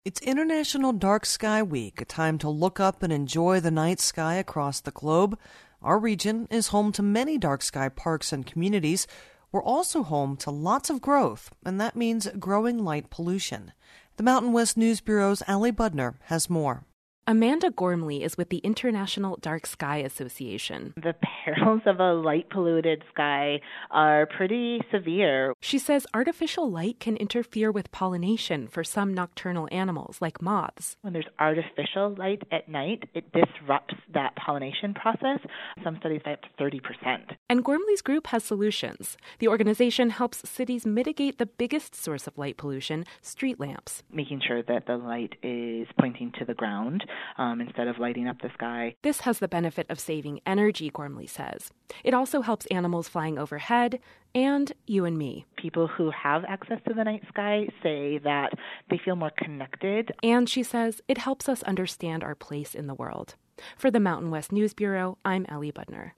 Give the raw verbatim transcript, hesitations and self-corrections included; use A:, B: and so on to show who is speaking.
A: It's International Dark Sky Week, a time to look up and enjoy the night sky across the globe. Our region is home to many dark sky parks and communities. We're also home to lots of growth, and that means growing light pollution. The Mountain West News Bureau's Allie Budner has more.
B: Amanda Gormley is with the International Dark Sky Association.
C: The perils of a light-polluted sky are pretty severe.
B: She says artificial light can interfere with pollination for some nocturnal animals, like moths.
C: When there's artificial light at night, it disrupts that pollination process. Some studies say up to thirty percent.
B: And Gormley's group has solutions. The organization helps cities mitigate the biggest source of light pollution, street lamps.
C: Making sure that the light is pointing to the ground Um, instead of lighting up the sky.
B: This has the benefit of saving energy, Gormley says. It also helps animals flying overhead and you and me.
C: People who have access to the night sky say that they feel more connected.
B: And she says it helps us understand our place in the world. For the Mountain West News Bureau, I'm Allie Budner.